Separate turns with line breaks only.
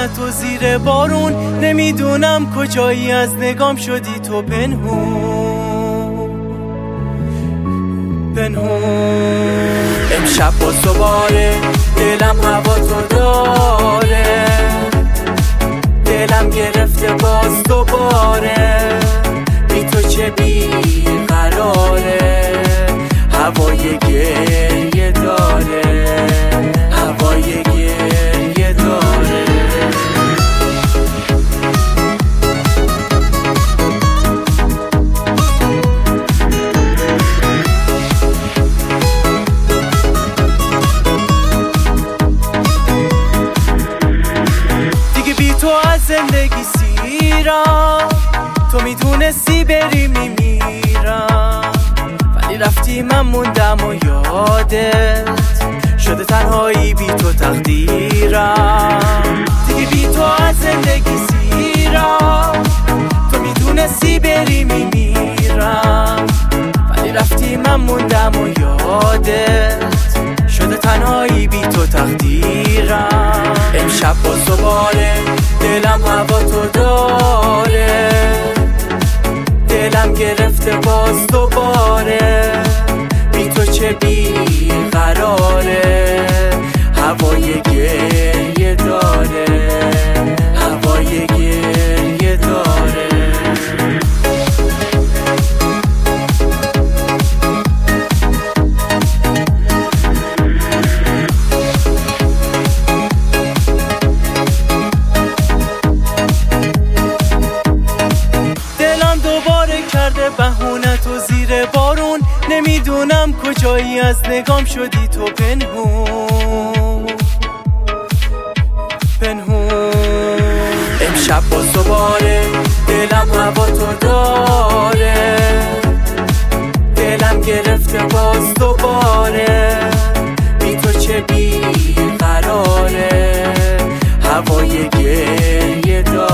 بهونت و زیر بارون، نمیدونم کجایی از نگام شدی تو پنهون. امشب با دوباره دلم هوا تو داره، دلم گرفته باز دوباره، بی تو چه بی قراره، هوای گریه داره، هوای گریه داره. دیگه بی تو از زندگی سیرم، تو میدونستی بری میمیرم، ولی رفتی من موندم و یادت شده تنهایی بی تو تقدیرم. دیگه بی تو از زندگی سیرم، تو میدونستی بری میمیرم، ولی رفتی من موندم و یادت شده تنهایی بی تو تقدیرم. امشب باز دوباره دلم هوا تو داره، دلم گرفته باز دوباره، بی تو چه بی قراره، هوای گریه داره، هوای گریه داره. کرده بهونت و زیر بارون، نمیدونم کجایی از نگام شدی تو پنهون. امشب باز دوباره دلم هوا تو داره، دلم گرفته باز دوباره، بی تو چه بی قراره، هوای گریه داره.